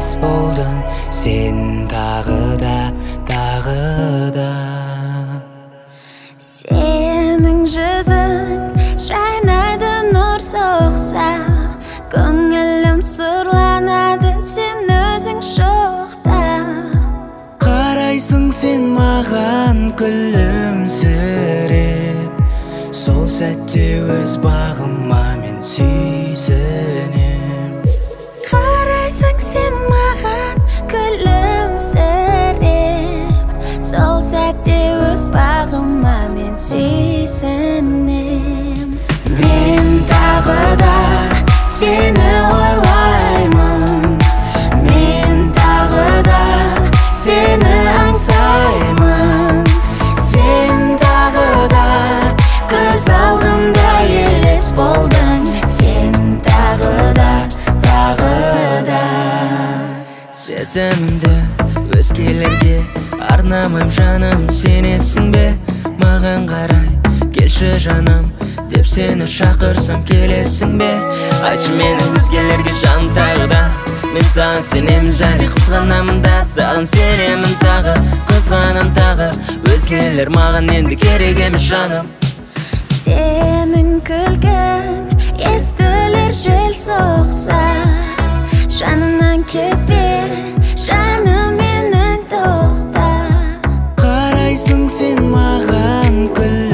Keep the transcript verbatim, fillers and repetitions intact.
елес болдың сен тағы да, тағы да. Сенің жүзің шайнайды нұр соқса, көңілім сұрланады сен өзің жоқта. Қарайсың сен маған күлімсіреп, сол сәтте өз бағыма мен сүйсінем. Қарайсың сен маған күлімсіреп, сол сәтте өз бағыма мен сүйсінем. Мен тағы да сені ойлаймын, мен тағы да сені аңсаймын. Сен тағы да көз алдымда елес болдың, сен тағы да, тағы да. Сезімімді өзгелерге арнамайм жаным, сенесің бе? Маған қарай келші жаным деп сені шақырсам келесің бе? Айтшы мені өзгелерге жаным тағы да, мен саған сенемін және қызғанамын да. Саған сенемін тағы, қызғанам тағы, өзгелер маған енді керек емес жаным. Сенің күлкің естілер жел соқса, жанымнан кетпе жаным менің тоқта. Қарайсың сен маған күл